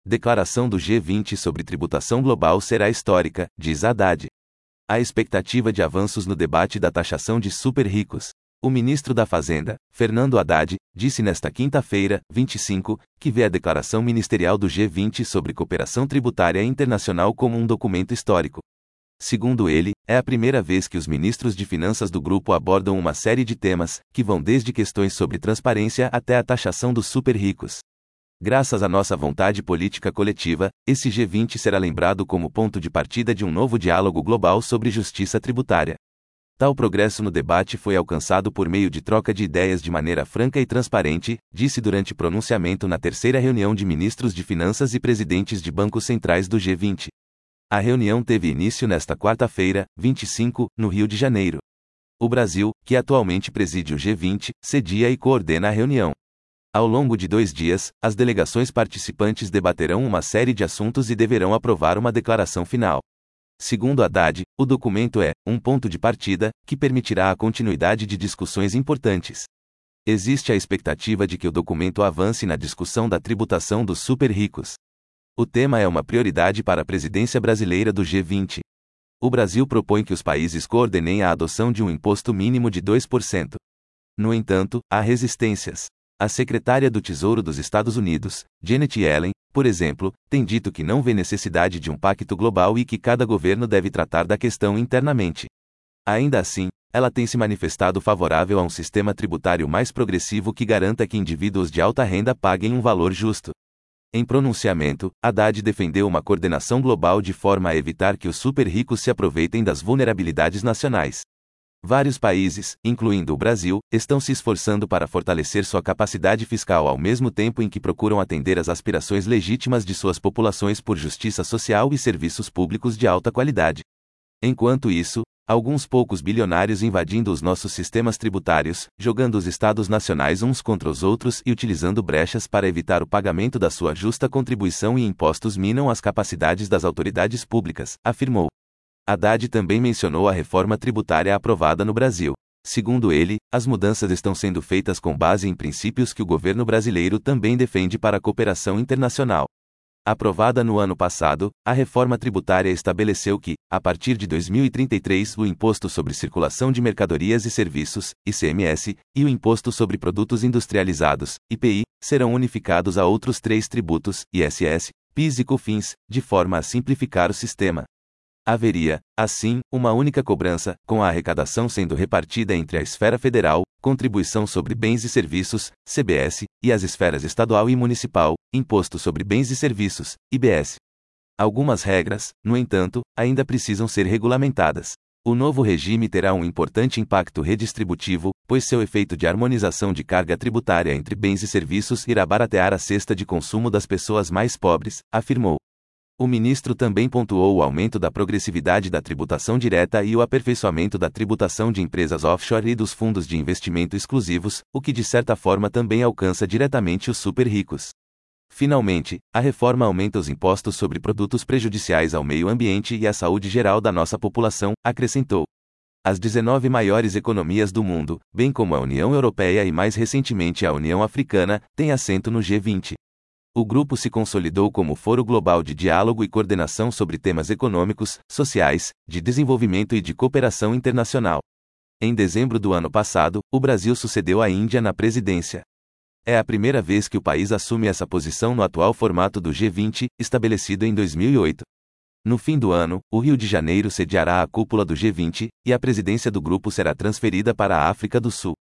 Declaração do G20 sobre tributação global será histórica, diz Haddad. Há expectativa de avanços no debate da taxação de super ricos. O ministro da Fazenda, Fernando Haddad, disse nesta quinta-feira, 25, que vê a declaração ministerial do G20 sobre cooperação tributária internacional como um documento histórico. Segundo ele, é a primeira vez que os ministros de finanças do grupo abordam uma série de temas, que vão desde questões sobre transparência até a taxação dos super ricos. Graças à nossa vontade política coletiva, esse G20 será lembrado como ponto de partida de um novo diálogo global sobre justiça tributária. Tal progresso no debate foi alcançado por meio de troca de ideias de maneira franca e transparente, disse durante pronunciamento na terceira reunião de ministros de finanças e presidentes de bancos centrais do G20. A reunião teve início nesta quarta-feira, 25, no Rio de Janeiro. O Brasil, que atualmente preside o G20, cedia e coordena a reunião. Ao longo de 2 dias, as delegações participantes debaterão uma série de assuntos e deverão aprovar uma declaração final. Segundo Haddad, o documento é um ponto de partida, que permitirá a continuidade de discussões importantes. Existe a expectativa de que o documento avance na discussão da tributação dos super ricos. O tema é uma prioridade para a presidência brasileira do G20. O Brasil propõe que os países coordenem a adoção de um imposto mínimo de 2%. No entanto, há resistências. A secretária do Tesouro dos Estados Unidos, Janet Yellen, por exemplo, tem dito que não vê necessidade de um pacto global e que cada governo deve tratar da questão internamente. Ainda assim, ela tem se manifestado favorável a um sistema tributário mais progressivo que garanta que indivíduos de alta renda paguem um valor justo. Em pronunciamento, Haddad defendeu uma coordenação global de forma a evitar que os super ricos se aproveitem das vulnerabilidades nacionais. Vários países, incluindo o Brasil, estão se esforçando para fortalecer sua capacidade fiscal ao mesmo tempo em que procuram atender às aspirações legítimas de suas populações por justiça social e serviços públicos de alta qualidade. Enquanto isso, alguns poucos bilionários invadindo os nossos sistemas tributários, jogando os estados nacionais uns contra os outros e utilizando brechas para evitar o pagamento da sua justa contribuição e impostos minam as capacidades das autoridades públicas, afirmou. Haddad também mencionou a reforma tributária aprovada no Brasil. Segundo ele, as mudanças estão sendo feitas com base em princípios que o governo brasileiro também defende para a cooperação internacional. Aprovada no ano passado, a reforma tributária estabeleceu que, a partir de 2033, o Imposto sobre Circulação de Mercadorias e Serviços, ICMS, e o Imposto sobre Produtos Industrializados, IPI, serão unificados a outros 3 tributos, ISS, PIS e COFINS, de forma a simplificar o sistema. Haveria, assim, uma única cobrança, com a arrecadação sendo repartida entre a esfera federal, Contribuição sobre Bens e Serviços, CBS, e as esferas estadual e municipal, Imposto sobre Bens e Serviços, IBS. Algumas regras, no entanto, ainda precisam ser regulamentadas. O novo regime terá um importante impacto redistributivo, pois seu efeito de harmonização de carga tributária entre bens e serviços irá baratear a cesta de consumo das pessoas mais pobres, afirmou. O ministro também pontuou o aumento da progressividade da tributação direta e o aperfeiçoamento da tributação de empresas offshore e dos fundos de investimento exclusivos, o que de certa forma também alcança diretamente os super ricos. Finalmente, a reforma aumenta os impostos sobre produtos prejudiciais ao meio ambiente e à saúde geral da nossa população, acrescentou. As 19 maiores economias do mundo, bem como a União Europeia e mais recentemente a União Africana, têm assento no G20. O grupo se consolidou como foro global de diálogo e coordenação sobre temas econômicos, sociais, de desenvolvimento e de cooperação internacional. Em dezembro do ano passado, o Brasil sucedeu à Índia na presidência. É a primeira vez que o país assume essa posição no atual formato do G20, estabelecido em 2008. No fim do ano, o Rio de Janeiro sediará a cúpula do G20, e a presidência do grupo será transferida para a África do Sul.